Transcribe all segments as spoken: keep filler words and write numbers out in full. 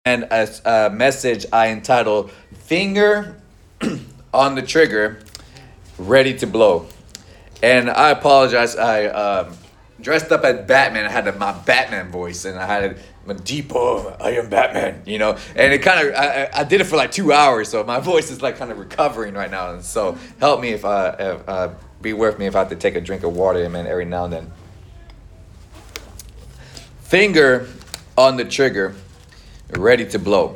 and a, a message I entitled Finger on the Trigger, Ready to Blow. And I apologize. I um, dressed up as Batman. I had my Batman voice, and I had my deep, oh, I am Batman, you know. And it kind of, I, I did it for like two hours, so my voice is like kind of recovering right now. And so help me if I, if, uh, be with me if I have to take a drink of water, man, every now and then. Finger on the trigger, ready to blow.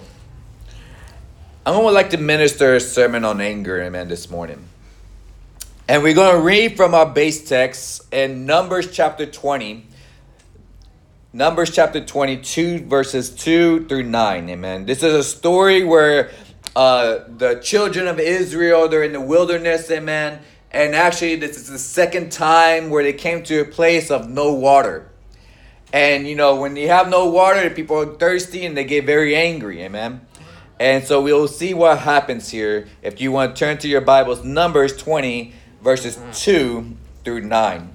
I'm going to like to minister a sermon on anger, amen, this morning. And we're going to read from our base text in Numbers chapter twenty. Numbers chapter twenty-two, verses two through nine, amen. This is a story where uh, the children of Israel, they're in the wilderness, amen. And actually, this is the second time where they came to a place of no water. And, you know, when you have no water, people are thirsty and they get very angry, amen. And so we'll see what happens here. If you want to turn to your Bibles, Numbers twenty, verses two through nine.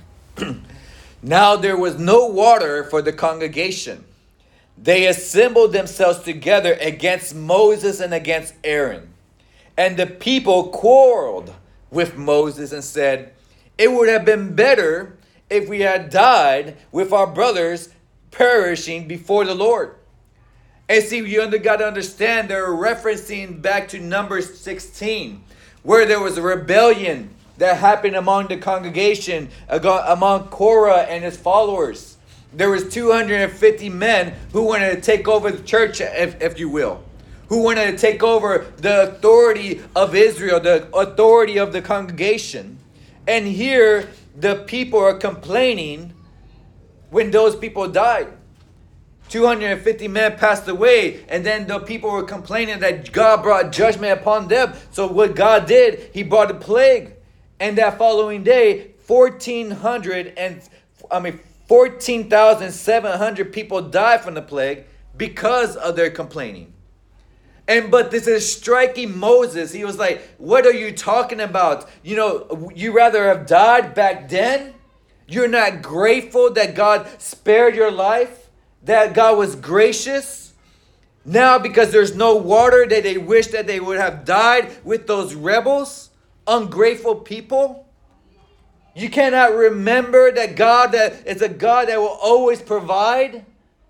Now there was no water for the congregation. They assembled themselves together against Moses and against Aaron. And the people quarreled with Moses and said, "It would have been better if we had died with our brothers perishing before the Lord." And see, you got to understand, they're referencing back to Numbers sixteen, where there was a rebellion that happened among the congregation, among Korah and his followers. There was two hundred fifty men who wanted to take over the church, if, if you will, who wanted to take over the authority of Israel, the authority of the congregation. And here, the people are complaining when those people died. two hundred fifty men passed away, and then the people were complaining that God brought judgment upon them. So what God did, he brought a plague. And that following day, fourteen hundred and I mean fourteen thousand seven hundred people died from the plague because of their complaining. And but this is striking Moses. He was like, "What are you talking about? You know, you rather have died back then? You're not grateful that God spared your life, that God was gracious? Now because there's no water, that they wish that they would have died with those rebels, ungrateful people? You cannot remember that God that is a God that will always provide?"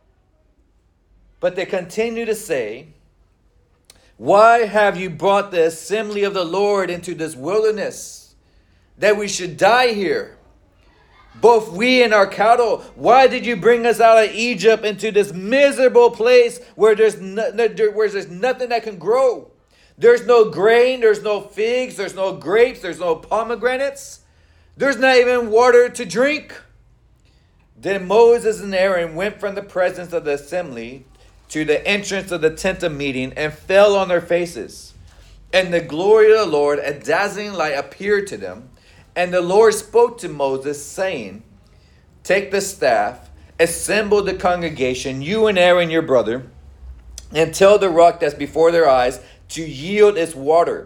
But they continue to say, "Why have you brought the assembly of the Lord into this wilderness, that we should die here, both we and our cattle? Why did you bring us out of Egypt into this miserable place where there's no, where there's nothing that can grow? There's no grain, there's no figs, there's no grapes, there's no pomegranates. There's not even water to drink." Then Moses and Aaron went from the presence of the assembly to the entrance of the tent of meeting and fell on their faces. And the glory of the Lord, a dazzling light, appeared to them. And the Lord spoke to Moses, saying, "Take the staff, assemble the congregation, you and Aaron your brother, and tell the rock that's before their eyes to yield its water.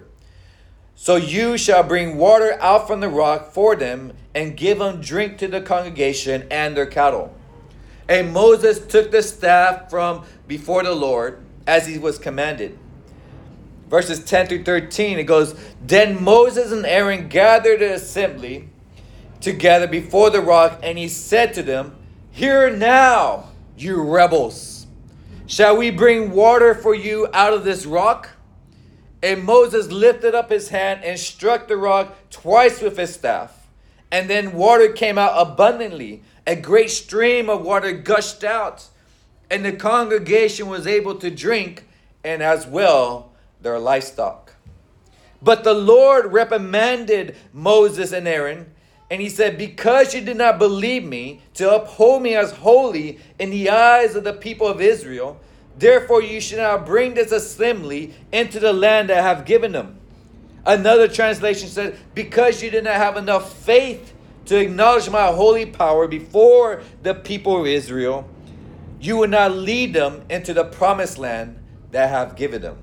So you shall bring water out from the rock for them, and give them drink to the congregation and their cattle." And Moses took the staff from before the Lord, as he was commanded. Verses ten through thirteen, it goes, "Then Moses and Aaron gathered the assembly together before the rock, and he said to them, 'Hear now, you rebels. Shall we bring water for you out of this rock?' And Moses lifted up his hand and struck the rock twice with his staff. And then water came out abundantly. A great stream of water gushed out. And the congregation was able to drink, and as well their livestock. But the Lord reprimanded Moses and Aaron, and he said, 'Because you did not believe me to uphold me as holy in the eyes of the people of Israel, therefore you should not bring this assembly into the land that I have given them.' Another translation said, 'Because you did not have enough faith to acknowledge my holy power before the people of Israel, you will not lead them into the promised land that I have given them.'"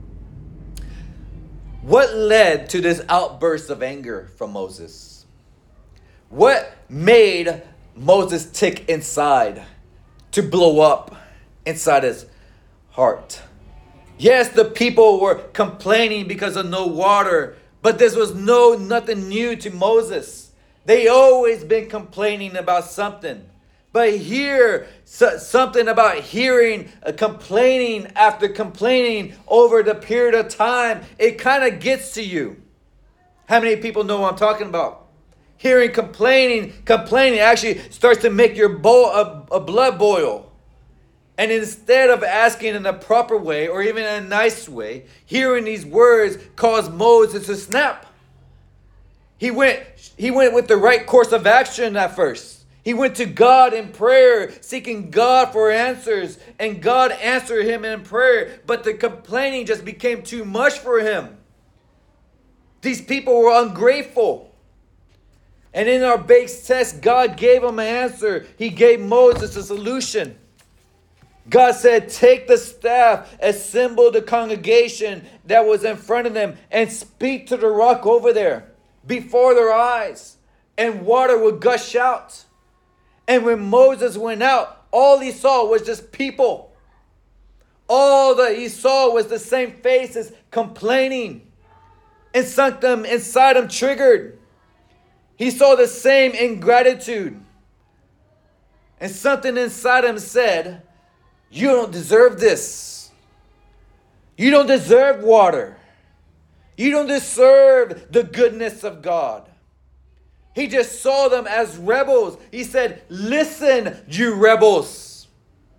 What led to this outburst of anger from Moses? What made Moses tick inside, to blow up inside his heart. Yes, the people were complaining because of no water, but this was no nothing new to Moses. They always been complaining about something. But here, so, something about hearing, uh, complaining after complaining over the period of time, it kind of gets to you. How many people know what I'm talking about? Hearing complaining, complaining actually starts to make your boil, a, a blood boil. And instead of asking in a proper way or even in a nice way, hearing these words caused Moses to snap. He went, he went with the right course of action at first. He went to God in prayer, seeking God for answers, and God answered him in prayer. But the complaining just became too much for him. These people were ungrateful. And in our base test, God gave him an answer. He gave Moses a solution. God said, take the staff, assemble the congregation that was in front of them, and speak to the rock over there before their eyes, and water would gush out. And when Moses went out, all he saw was just people. All that he saw was the same faces complaining. And something inside him triggered. He saw the same ingratitude. And something inside him said, you don't deserve this. You don't deserve water. You don't deserve the goodness of God. He just saw them as rebels. He said, listen, you rebels.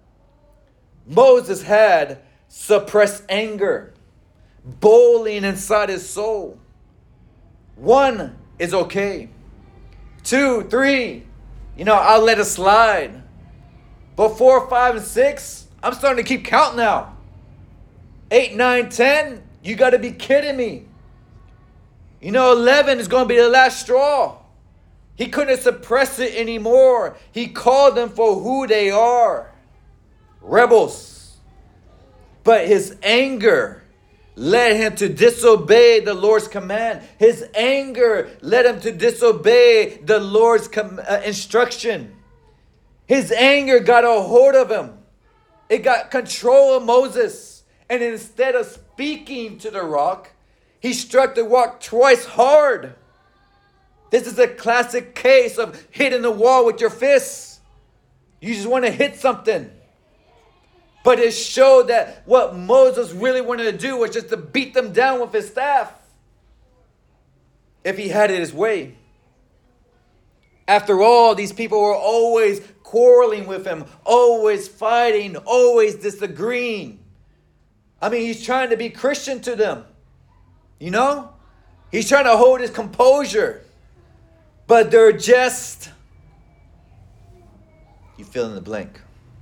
Moses had suppressed anger, boiling inside his soul. One is okay. Two, three, you know, I'll let it slide. But four, five, and six, I'm starting to keep count now. Eight, nine, ten, you got to be kidding me. You know, eleven is going to be the last straw. He couldn't suppress it anymore. He called them for who they are. Rebels. But his anger led him to disobey the Lord's command. His anger led him to disobey the Lord's com- uh, instruction. His anger got a hold of him. It got control of Moses. And instead of speaking to the rock, he struck the rock twice hard. This is a classic case of hitting the wall with your fists. You just want to hit something. But it showed that what Moses really wanted to do was just to beat them down with his staff. If he had it his way. After all, these people were always quarreling with him, always fighting, always disagreeing. I mean, he's trying to be Christian to them. You know? He's trying to hold his composure. But they're just, you fill in the blank.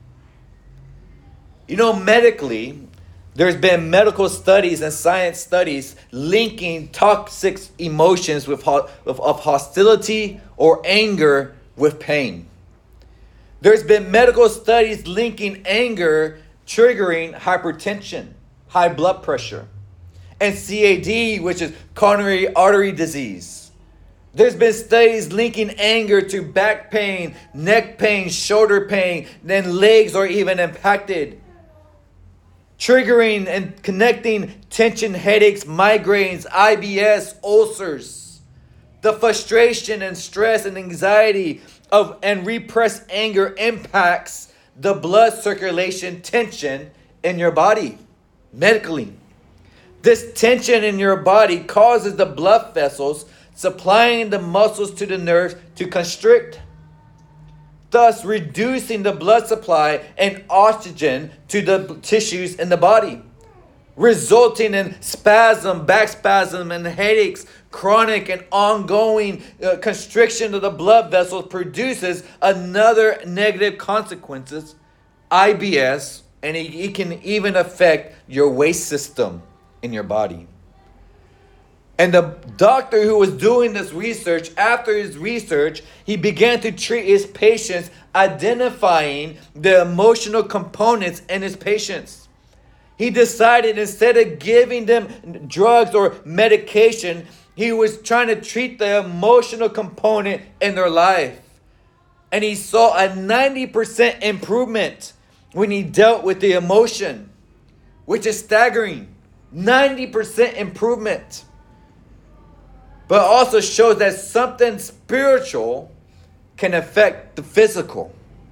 You know, medically, there's been medical studies and science studies linking toxic emotions with, with of hostility or anger with pain. There's been medical studies linking anger triggering hypertension, high blood pressure, and C A D, which is coronary artery disease. There's been studies linking anger to back pain, neck pain, shoulder pain, then legs are even impacted. Triggering and connecting tension headaches, migraines, I B S, ulcers. The frustration and stress and anxiety of and repressed anger impacts the blood circulation tension in your body medically. This tension in your body causes the blood vessels supplying the muscles to the nerves to constrict, thus reducing the blood supply and oxygen to the tissues in the body, resulting in spasm, back spasm, and headaches. Chronic and ongoing uh, constriction of the blood vessels produces another negative consequences, I B S, and it, it can even affect your waste system in your body. And the doctor who was doing this research, after his research, he began to treat his patients, identifying the emotional components in his patients. He decided instead of giving them drugs or medication, he was trying to treat the emotional component in their life. And he saw a ninety percent improvement when he dealt with the emotion. which is staggering. ninety percent improvement. But it also shows that something spiritual can affect the physical.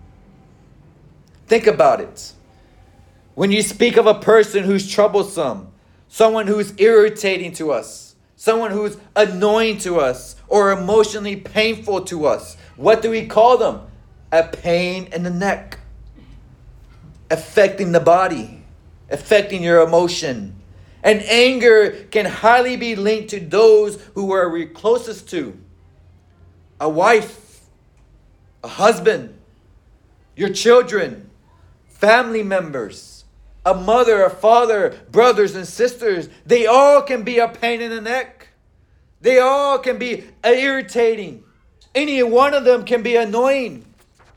Think about it. When you speak of a person who's troublesome, someone who's irritating to us, someone who's annoying to us, or emotionally painful to us, what do we call them? A pain in the neck. Affecting the body, affecting your emotion. And anger can highly be linked to those who are we closest to. A wife, a husband, your children, family members, a mother, a father, brothers and sisters. They all can be a pain in the neck. They all can be irritating. Any one of them can be annoying.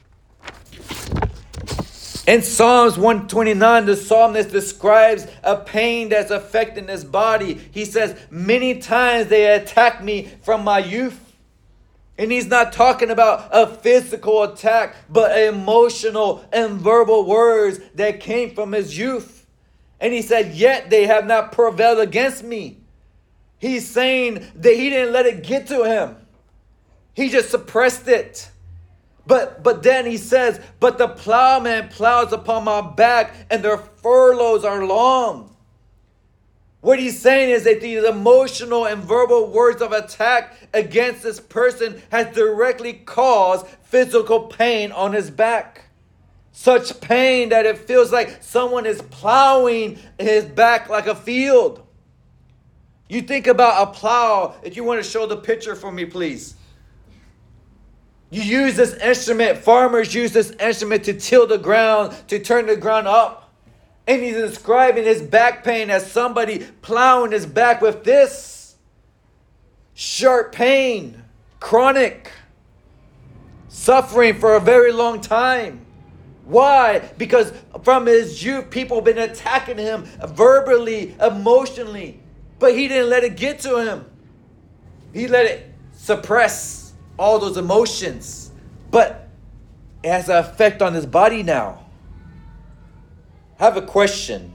In Psalms one twenty-nine, the psalmist describes a pain that's affecting his body. He says, many times they attack me from my youth. And he's not talking about a physical attack, but emotional and verbal words that came from his youth. And he said, yet they have not prevailed against me. He's saying that he didn't let it get to him. He just suppressed it. But but then he says, but the plowman plows upon my back and their furloughs are long. What he's saying is that these emotional and verbal words of attack against this person has directly caused physical pain on his back. Such pain that it feels like someone is plowing his back like a field. You think about a plow. If you want to show the picture for me, please. You use this instrument, farmers use this instrument to till the ground, to turn the ground up. And he's describing his back pain as somebody plowing his back with this sharp pain, chronic, suffering for a very long time. Why? Because from his youth, people have been attacking him verbally, emotionally. But he didn't let it get to him. He let it suppress all those emotions, but it has an effect on his body now. I have a question.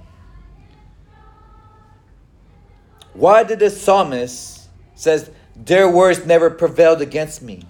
Why did the psalmist says, their words never prevailed against me?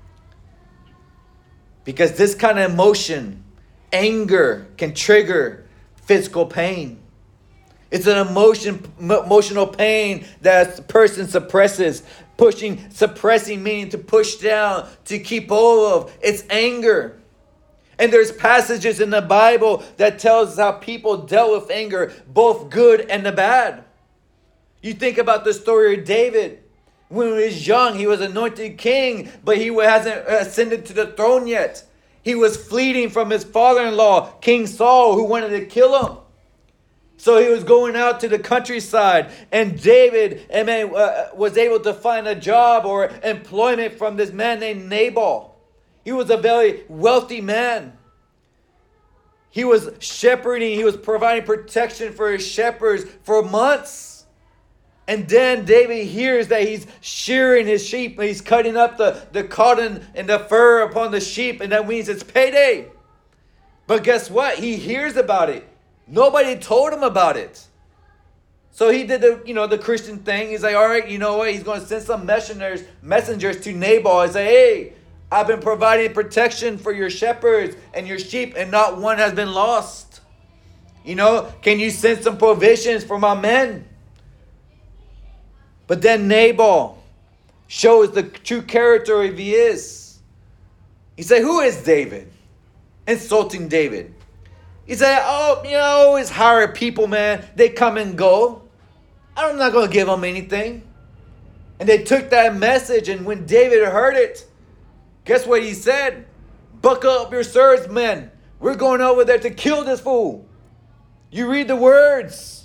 Because this kind of emotion, anger, can trigger physical pain. It's an emotion, emotional pain that a person suppresses. Pushing, suppressing, meaning to push down, to keep hold of. It's anger. And there's passages in the Bible that tells us how people dealt with anger, both good and the bad. You think about the story of David. When he was young, he was anointed king, but he hasn't ascended to the throne yet. He was fleeing from his father-in-law, King Saul, who wanted to kill him. So he was going out to the countryside, and David amen, uh, was able to find a job or employment from this man named Nabal. He was a very wealthy man. He was shepherding, he was providing protection for his shepherds for months. And then David hears that he's shearing his sheep, and he's cutting up the, the cotton and the fur upon the sheep, and that means it's payday. But guess what? He hears about it. Nobody told him about it. So he did the, you know, the Christian thing. He's like, all right, you know what? He's going to send some messengers, messengers to Nabal and say, hey, I've been providing protection for your shepherds and your sheep, and not one has been lost. You know, can you send some provisions for my men? But then Nabal shows the true character of he is. He said, who is David? Insulting David. He said, oh, you know, I always hire people, man. They come and go. I'm not going to give them anything. And they took that message, and when David heard it, guess what he said? Buckle up your swords, men. We're going over there to kill this fool. You read the words.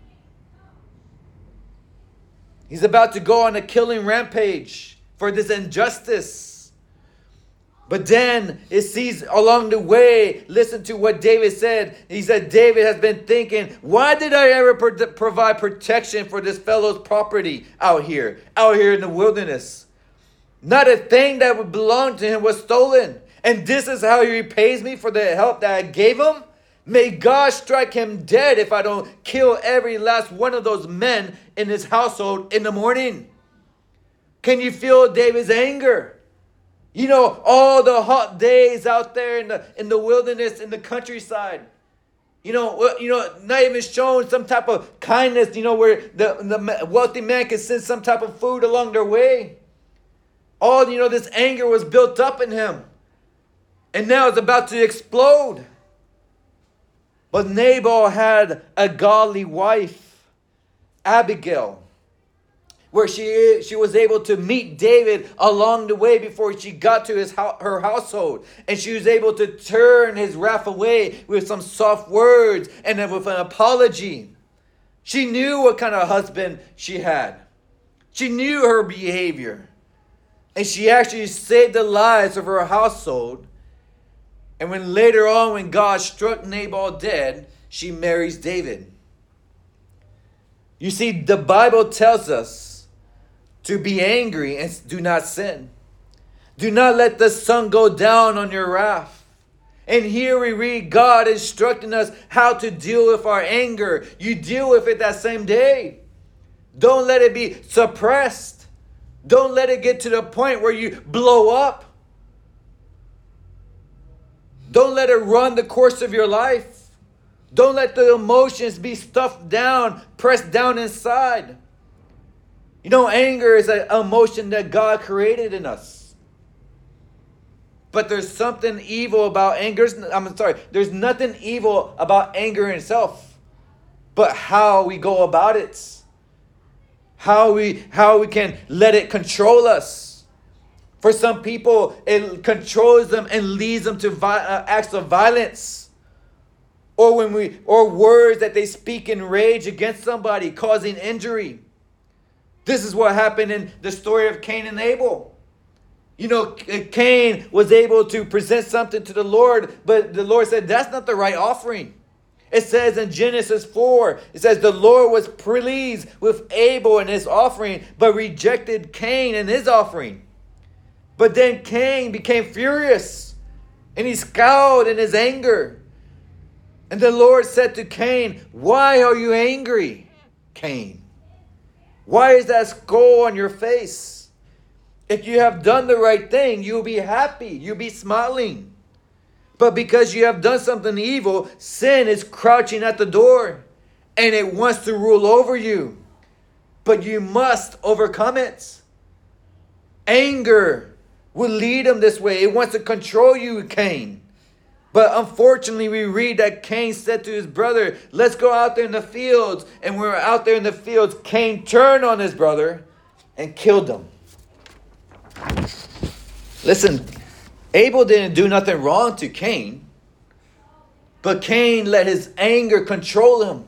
He's about to go on a killing rampage for this injustice. But then it sees along the way, listen to what David said. He said, David has been thinking, why did I ever pro- provide protection for this fellow's property out here, out here in the wilderness? Not a thing that would belong to him was stolen. And this is how he repays me for the help that I gave him? May God strike him dead if I don't kill every last one of those men in his household in the morning. Can you feel David's anger? You know, all the hot days out there in the in the wilderness, in the countryside. You know, you know, not even showing some type of kindness, you know, where the, the wealthy man can send some type of food along their way. All, you know, this anger was built up in him. And now it's about to explode. But Nabal had a godly wife, Abigail, where she, she was able to meet David along the way before she got to his her household. And she was able to turn his wrath away with some soft words and then with an apology. She knew what kind of husband she had. She knew her behavior. And she actually saved the lives of her household. And when later on, when God struck Nabal dead, she marries David. You see, the Bible tells us to be angry and do not sin. Do not let the sun go down on your wrath. And here we read God instructing us how to deal with our anger. You deal with it that same day. Don't let it be suppressed. Don't let it get to the point where you blow up. Don't let it run the course of your life. Don't let the emotions be stuffed down, pressed down inside. You know, anger is an emotion that God created in us. But there's something evil about anger. I'm sorry. There's nothing evil about anger in itself, but how we go about it. How we, how we can let it control us. For some people, it controls them and leads them to vi- uh, acts of violence. Or when we, or words that they speak in rage against somebody, causing injury. This is what happened in the story of Cain and Abel. You know, Cain was able to present something to the Lord, but the Lord said, that's not the right offering. It says in Genesis four, it says the Lord was pleased with Abel and his offering, but rejected Cain and his offering. But then Cain became furious, and he scowled in his anger. And the Lord said to Cain, why are you angry, Cain? Why is that skull on your face? If you have done the right thing, you'll be happy. You'll be smiling. But because you have done something evil, sin is crouching at the door, and it wants to rule over you. But you must overcome it. Anger will lead him this way. It wants to control you, Cain. But unfortunately, we read that Cain said to his brother, let's go out there in the fields. And when we were out there in the fields, Cain turned on his brother and killed him. Listen, Abel didn't do nothing wrong to Cain. But Cain let his anger control him.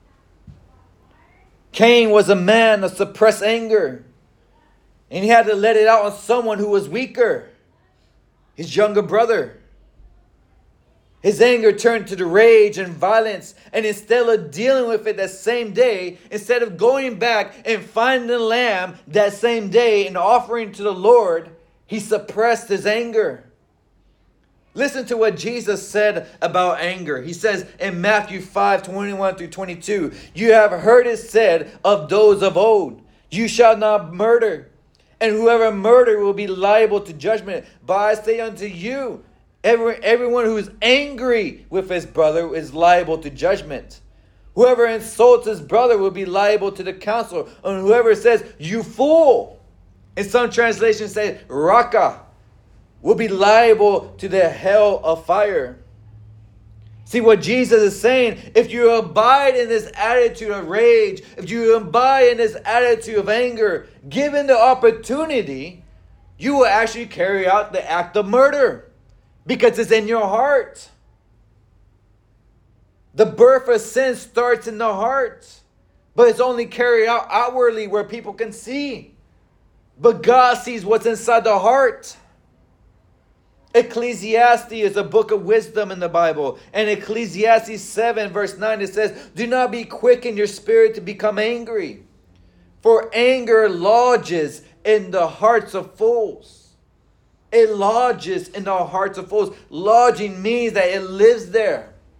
Cain was a man of suppressed anger. And he had to let it out on someone who was weaker. His younger brother. His anger turned to the rage and violence. And instead of dealing with it that same day, instead of going back and finding the lamb that same day and offering to the Lord, he suppressed his anger. Listen to what Jesus said about anger. He says in Matthew five, twenty-one through twenty-two, you have heard it said of those of old, you shall not murder. And whoever murder will be liable to judgment. But I say unto you, every, everyone who is angry with his brother is liable to judgment. Whoever insults his brother will be liable to the council. And whoever says, you fool, in some translations say, raka, will be liable to the hell of fire. See what Jesus is saying, if you abide in this attitude of rage, if you abide in this attitude of anger, given the opportunity, you will actually carry out the act of murder because it's in your heart. The birth of sin starts in the heart, but it's only carried out outwardly where people can see. But God sees what's inside the heart. Ecclesiastes is a book of wisdom in the Bible. And Ecclesiastes seven verse nine, it says, do not be quick in your spirit to become angry. For anger lodges in the hearts of fools. It lodges in the hearts of fools. Lodging means that it lives there.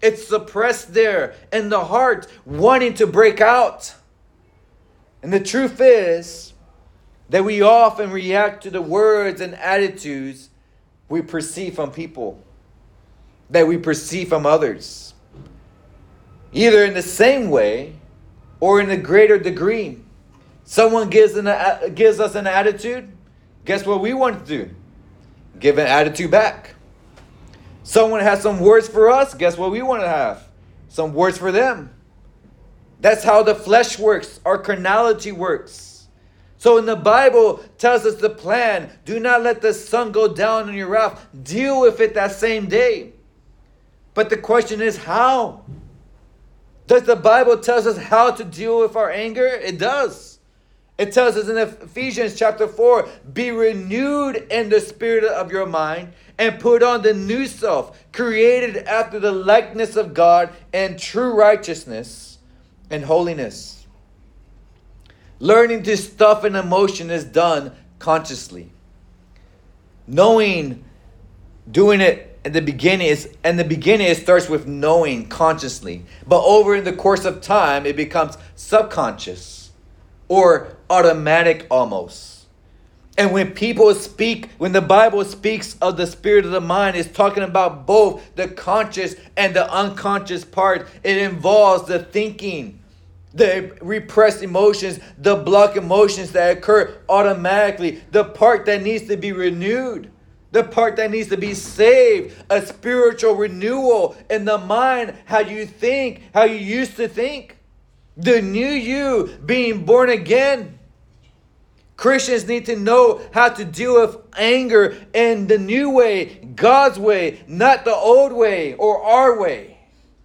It's suppressed there in the heart, wanting to break out. And the truth is that we often react to the words and attitudes we perceive from people, that we perceive from others, either in the same way or in a greater degree. Someone gives, an, gives us an attitude, guess what we want to do? Give an attitude back. Someone has some words for us, guess what we want to have? Some words for them. That's how the flesh works, our carnality works. So in the Bible tells us the plan, do not let the sun go down on your wrath. Deal with it that same day. But the question is how? Does the Bible tell us how to deal with our anger? It does. It tells us in Ephesians chapter four, be renewed in the spirit of your mind and put on the new self, created after the likeness of God and true righteousness and holiness. Learning to stuff an emotion is done consciously. Knowing, doing it in the beginning is, in the beginning it starts with knowing consciously. But over in the course of time, it becomes subconscious or automatic almost. And when people speak, when the Bible speaks of the spirit of the mind, it's talking about both the conscious and the unconscious part. It involves the thinking, the repressed emotions, the block emotions that occur automatically, the part that needs to be renewed, the part that needs to be saved, a spiritual renewal in the mind, how you think, how you used to think, the new you being born again. Christians need to know how to deal with anger in the new way, God's way, not the old way or our way.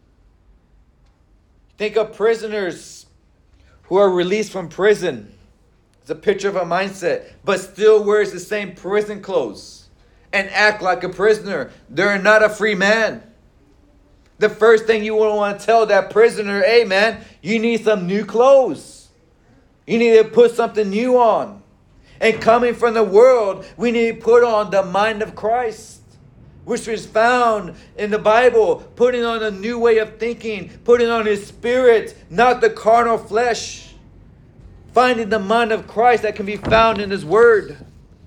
Think of prisoners who are released from prison. It's a picture of a mindset, but still wears the same prison clothes and act like a prisoner. They're not a free man. The first thing you want to tell that prisoner, hey man, you need some new clothes. You need to put something new on. And coming from the world, we need to put on the mind of Christ, which is found in the Bible, putting on a new way of thinking, putting on His Spirit, not the carnal flesh. Finding the mind of Christ that can be found in His Word.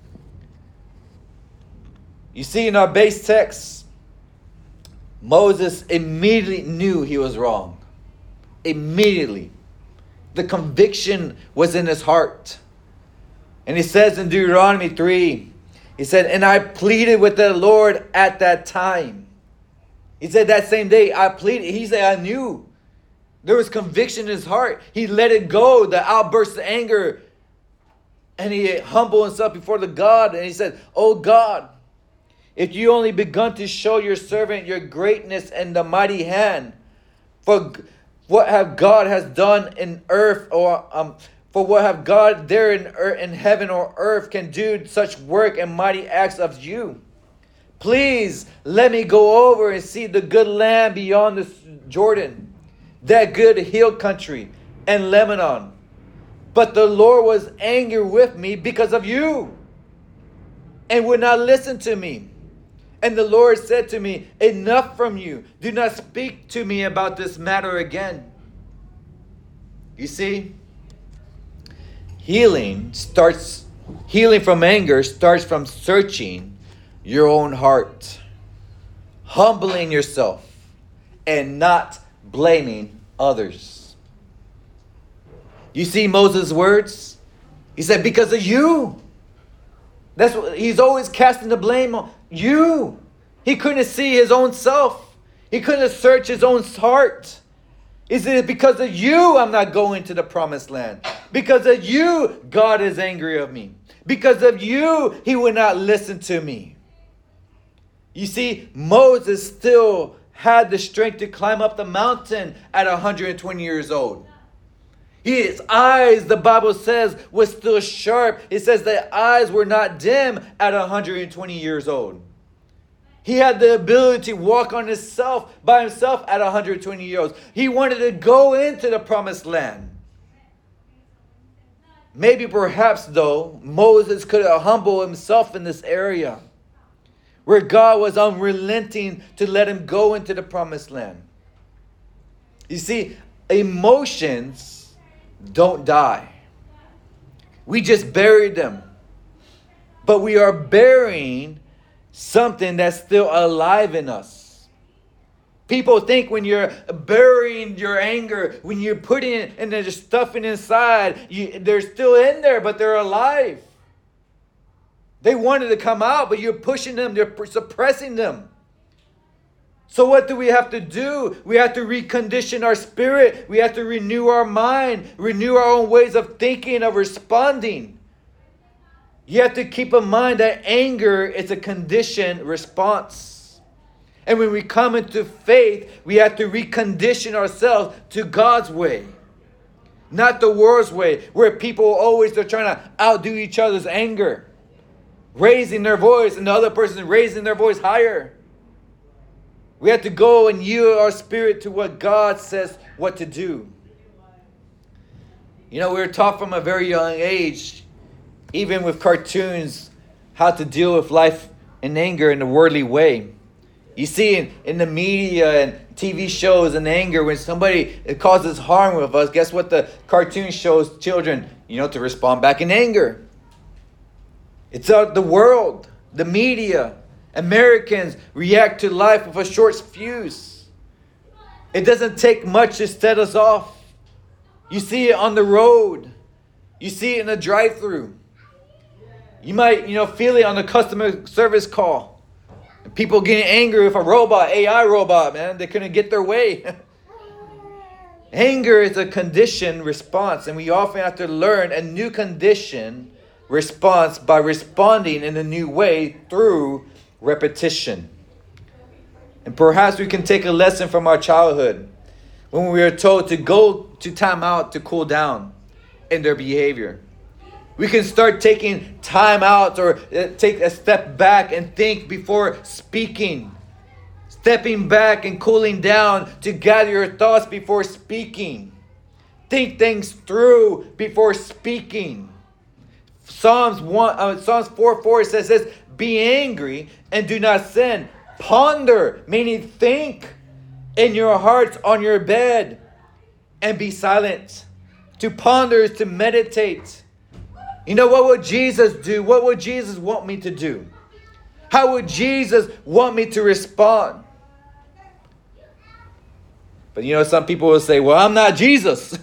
You see, in our base text, Moses immediately knew he was wrong. Immediately. The conviction was in his heart. And he says in Deuteronomy three, he said, and I pleaded with the Lord at that time. He said that same day, I pleaded. He said, I knew. There was conviction in his heart. He let it go, the outburst of anger. And he humbled himself before the God. And he said, oh God, if you only begun to show your servant your greatness and the mighty hand, for what have God has done in earth, or um, for what have God there in earth, in heaven or earth can do such work and mighty acts of you? Please let me go over and see the good land beyond the Jordan, that good hill country and Lebanon. But the Lord was angry with me because of you, and would not listen to me. And the Lord said to me, enough from you. Do not speak to me about this matter again. You see, healing starts, healing from anger starts from searching your own heart, humbling yourself, and not blaming others. You see Moses' words? He said, because of you. That's what he's always casting the blame on you. He couldn't see his own self. He couldn't search his own heart. Is it because of you I'm not going to the promised land? Because of you, God is angry of me. Because of you, He would not listen to me. You see, Moses still had the strength to climb up the mountain at one hundred twenty years old. His eyes, the Bible says, was still sharp. It says that eyes were not dim at one hundred twenty years old. He had the ability to walk on himself by himself at one hundred twenty years old. He wanted to go into the promised land. Maybe perhaps though, Moses could have humbled himself in this area where God was unrelenting to let him go into the promised land. You see, emotions don't die. We just buried them. But we are burying something that's still alive in us. People think when you're burying your anger, when you're putting it and they're just stuffing inside, you, they're still in there, but they're alive. They wanted to come out, but you're pushing them, you're suppressing them. So what do we have to do? We have to recondition our spirit. We have to renew our mind, renew our own ways of thinking, of responding. You have to keep in mind that anger is a conditioned response. And when we come into faith, we have to recondition ourselves to God's way. Not the world's way, where people always are trying to outdo each other's anger. Raising their voice and the other person raising their voice higher. We have to go and yield our spirit to what God says what to do. You know, we were taught from a very young age, even with cartoons, how to deal with life and anger in a worldly way. You see in, in the media and T V shows and anger, when somebody it causes harm with us, guess what the cartoon shows children? You know, to respond back in anger. It's out the world, the media. Americans react to life with a short fuse. It doesn't take much to set us off. You see it on the road. You see it in a drive-thru. You might, you know, feel it on the customer service call. People getting angry with a robot, A I robot, man. They couldn't get their way. Anger is a conditioned response, and we often have to learn a new condition response by responding in a new way through repetition. And perhaps we can take a lesson from our childhood when we were told to go to time out to cool down in their behavior. We can start taking time out or take a step back and think before speaking. Stepping back and cooling down to gather your thoughts before speaking. Think things through before speaking. Psalms one, uh, Psalms four four says this, be angry and do not sin. Ponder, meaning think in your hearts on your bed and be silent. To ponder is to meditate. You know, what would Jesus do? What would Jesus want me to do? How would Jesus want me to respond? But you know, some people will say, well, I'm not Jesus.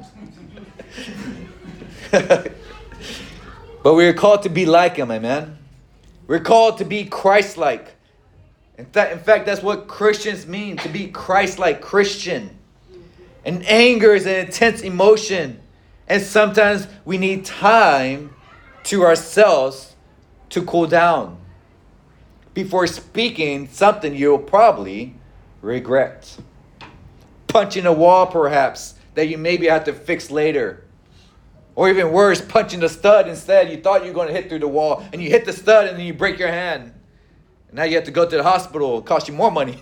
But we're called to be like him, amen? We're called to be Christ-like. In fact, in fact, that's what Christians mean, to be Christ-like Christian. And anger is an intense emotion. And sometimes we need time to ourselves to cool down before speaking something you'll probably regret. Punching a wall, perhaps, that you maybe have to fix later. Or even worse, punching the stud instead. You thought you were going to hit through the wall, and you hit the stud, and then you break your hand. And now you have to go to the hospital. It costs you more money.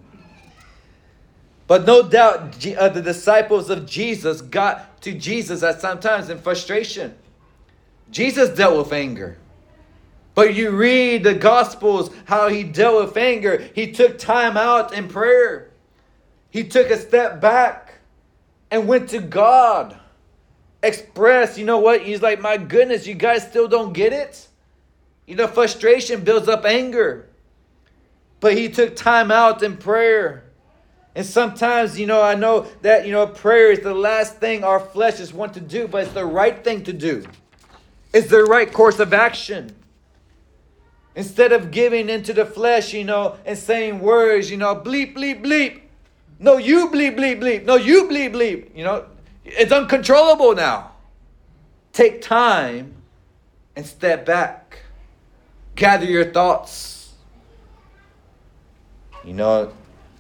But no doubt, uh, the disciples of Jesus got to Jesus at some times in frustration. Jesus dealt with anger. But you read the Gospels, how he dealt with anger. He took time out in prayer. He took a step back and went to God. Expressed, you know what? He's like, my goodness, you guys still don't get it? You know, frustration builds up anger. But he took time out in prayer. And sometimes, you know, I know that, you know, prayer is the last thing our flesh is want to do, but it's the right thing to do. It's the right course of action. Instead of giving into the flesh, you know, and saying words, you know, bleep, bleep, bleep. No, you bleep, bleep, bleep. No, you bleep, bleep. You know, it's uncontrollable now. Take time and step back. Gather your thoughts. You know,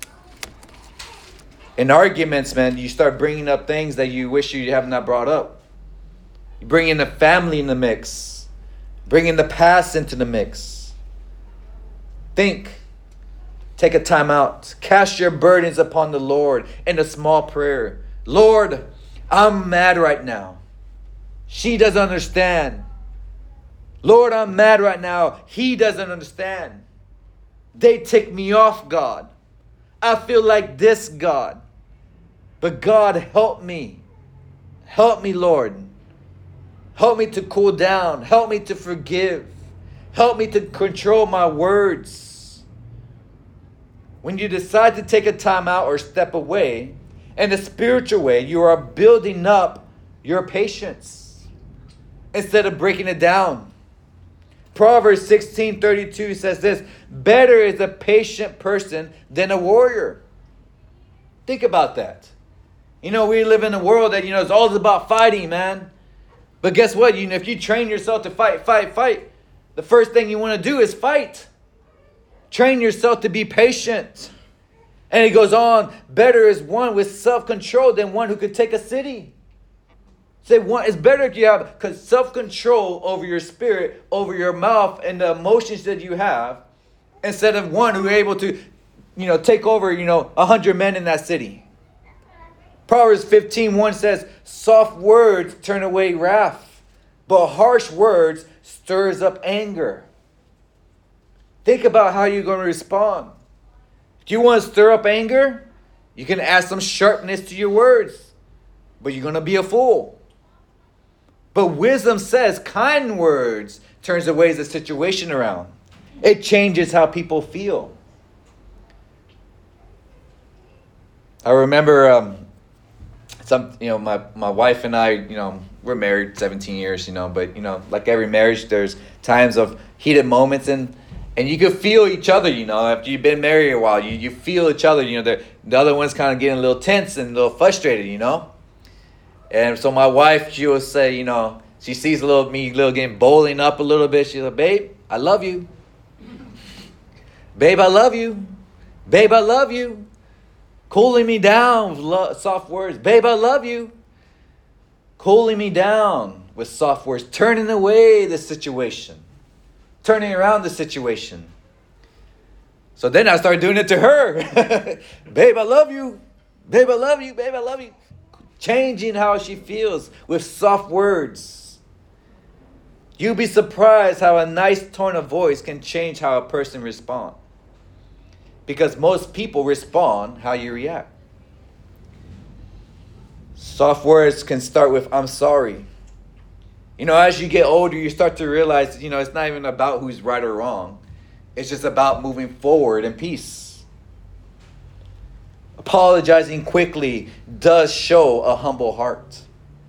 in arguments, man, you start bringing up things that you wish you have not brought up. You bring in the family in the mix. Bringing the past into the mix. Think. Take a time out. Cast your burdens upon the Lord in a small prayer. Lord, I'm mad right now. She doesn't understand. Lord, I'm mad right now. He doesn't understand. They tick me off, God. I feel like this, God. But God, help me. Help me, Lord. Help me to cool down. Help me to forgive. Help me to control my words. When you decide to take a time out or step away, in a spiritual way, you are building up your patience instead of breaking it down. Proverbs sixteen thirty-two says this, better is a patient person than a warrior. Think about that. You know, we live in a world that, you know, it's all about fighting, man. But guess what? You know, if you train yourself to fight, fight, fight, the first thing you want to do is fight. Train yourself to be patient. And he goes on, better is one with self-control than one who could take a city. Say one, it's better if you have self-control over your spirit, over your mouth, and the emotions that you have, instead of one who is able to, you know, take over, you know, a hundred men in that city. Proverbs fifteen one says, soft words turn away wrath, but harsh words stirs up anger. Think about how you're going to respond. If you want to stir up anger, you can add some sharpness to your words, but you're going to be a fool. But wisdom says kind words turns away the situation around. It changes how people feel. I remember um, some, you know, my, my wife and I, you know, we're married seventeen years, you know, but, you know, like every marriage, there's times of heated moments, and and you can feel each other, you know, after you've been married a while, you, you feel each other, you know, the, the other one's kind of getting a little tense and a little frustrated, you know. And so my wife, she will say, you know, she sees a little me little getting bowling up a little bit. She's like, babe, I love you. Babe, I love you. Babe, I love you. Cooling me down with lo- soft words. Babe, I love you. Cooling me down with soft words. Turning away the situation. Turning around the situation. So then I started doing it to her. Babe, I love you. Babe, I love you. Babe, I love you. Changing how she feels with soft words. You'll be surprised how a nice tone of voice can change how a person responds. Because most people respond how you react. Soft words can start with, I'm sorry. You know, as you get older, you start to realize, you know, it's not even about who's right or wrong. It's just about moving forward in peace. Apologizing quickly does show a humble heart.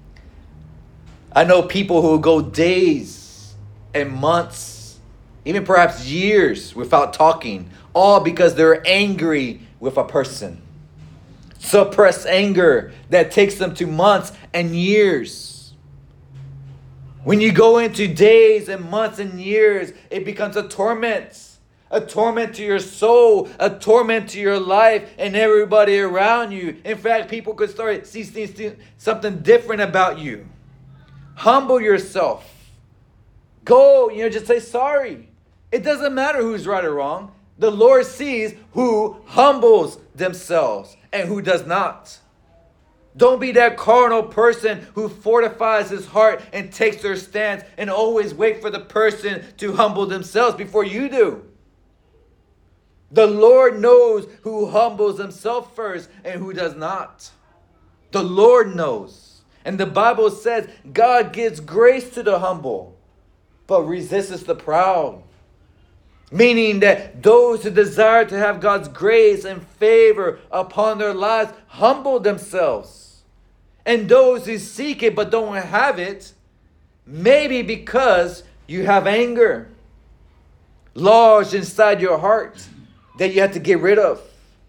I know people who go days and months, even perhaps years without talking, all because they're angry with a person. Suppressed anger that takes them to months and years. When you go into days and months and years, it becomes a torment. A torment to your soul, a torment to your life and everybody around you. In fact, people could start to see something different about you. Humble yourself. Go, you know, just say sorry. It doesn't matter who's right or wrong. The Lord sees who humbles themselves and who does not. Don't be that carnal person who fortifies his heart and takes their stance and always wait for the person to humble themselves before you do. The Lord knows who humbles himself first and who does not. The Lord knows. And the Bible says God gives grace to the humble, but resists the proud. Meaning that those who desire to have God's grace and favor upon their lives humble themselves. And those who seek it but don't have it, maybe because you have anger lodged inside your heart that you have to get rid of.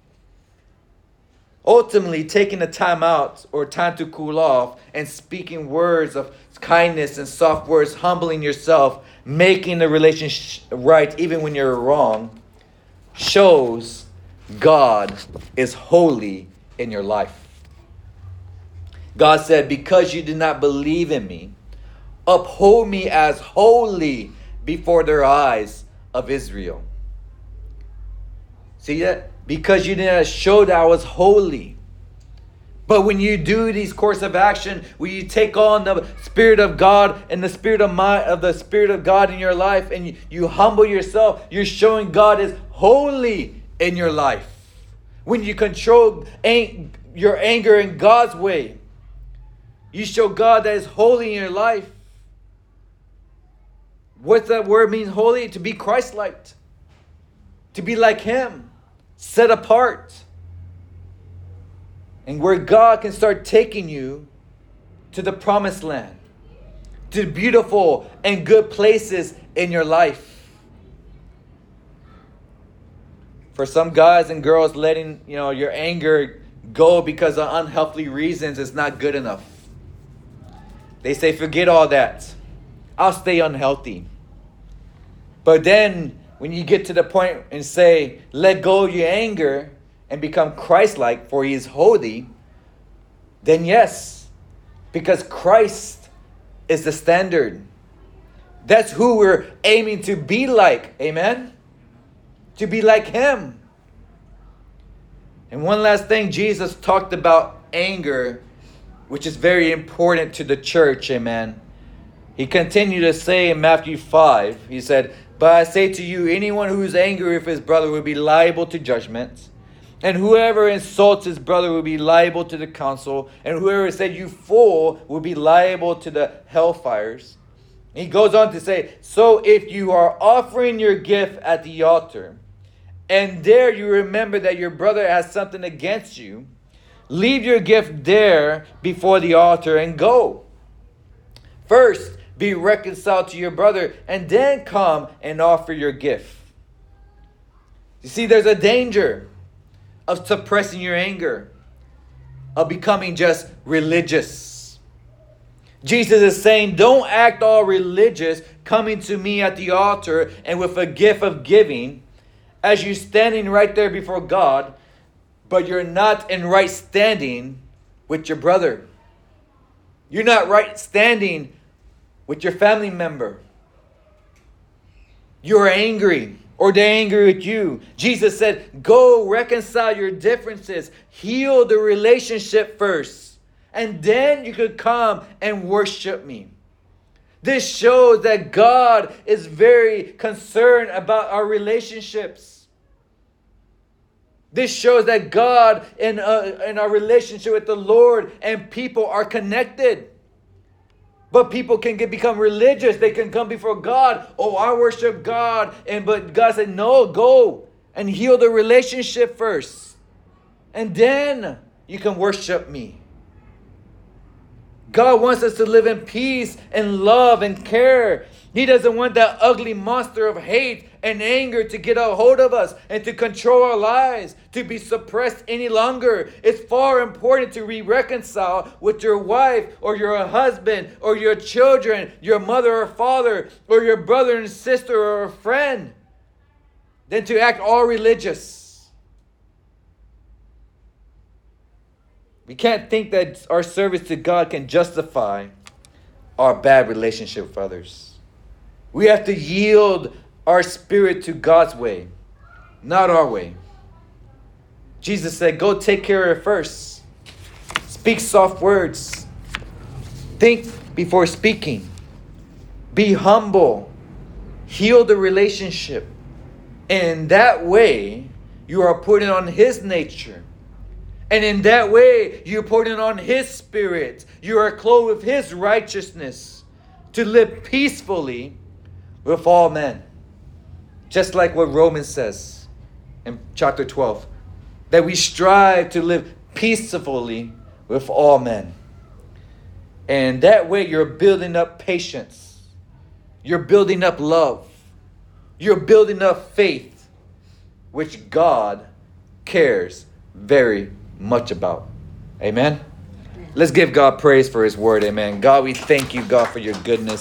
Ultimately, taking a time out or time to cool off and speaking words of kindness and soft words, humbling yourself, making the relationship right even when you're wrong, shows God is holy in your life. God said, because you did not believe in me, uphold me as holy before their eyes of Israel. See that? Because you did not show that I was holy. But when you do these course of action, when you take on the Spirit of God and the Spirit of mind of the Spirit of God in your life, and you, you humble yourself, you're showing God is holy in your life. When you control ang- your anger in God's way. You show God that is holy in your life. What that word means, holy? To be Christ-like. To be like Him. Set apart. And where God can start taking you to the promised land. To beautiful and good places in your life. For some guys and girls, letting you know your anger go because of unhealthy reasons is not good enough. They say, forget all that. I'll stay unhealthy. But then, when you get to the point and say, let go of your anger and become Christ-like, for He is holy, then yes, because Christ is the standard. That's who we're aiming to be like. Amen? To be like Him. And one last thing, Jesus talked about anger, which is very important to the church, amen. He continued to say in Matthew five, He said, but I say to you, anyone who is angry with his brother will be liable to judgment. And whoever insults his brother will be liable to the council. And whoever said, you fool, will be liable to the hellfires. He goes on to say, so if you are offering your gift at the altar, and there you remember that your brother has something against you, leave your gift there before the altar and go. First, be reconciled to your brother, and then come and offer your gift. You see, there's a danger of suppressing your anger, of becoming just religious. Jesus is saying, don't act all religious, coming to me at the altar and with a gift of giving, as you're standing right there before God, but you're not in right standing with your brother. You're not right standing with your family member. You're angry, or they're angry with you. Jesus said, go reconcile your differences. Heal the relationship first. And then you could come and worship me. This shows that God is very concerned about our relationships. This shows that God and uh, in our relationship with the Lord and people are connected. But people can get become religious. They can come before God. Oh, I worship God. And but God said, no, go and heal the relationship first. And then you can worship me. God wants us to live in peace and love and care. He doesn't want that ugly monster of hate and anger to get a hold of us and to control our lives, to be suppressed any longer. It's far important to be reconciled with your wife or your husband or your children, your mother or father, or your brother and sister or a friend, than to act all religious. We can't think that our service to God can justify our bad relationship with others. We have to yield our spirit to God's way, not our way. Jesus said, go take care of it first. Speak soft words. Think before speaking. Be humble. Heal the relationship. And in that way, you are putting on His nature. And in that way, you're putting on His spirit. You are clothed with His righteousness to live peacefully with all men. Just like what Romans says in chapter twelve. That we strive to live peacefully with all men. And that way you're building up patience. You're building up love. You're building up faith, which God cares very much about. Amen? Let's give God praise for His word. Amen. God, we thank you, God, for your goodness.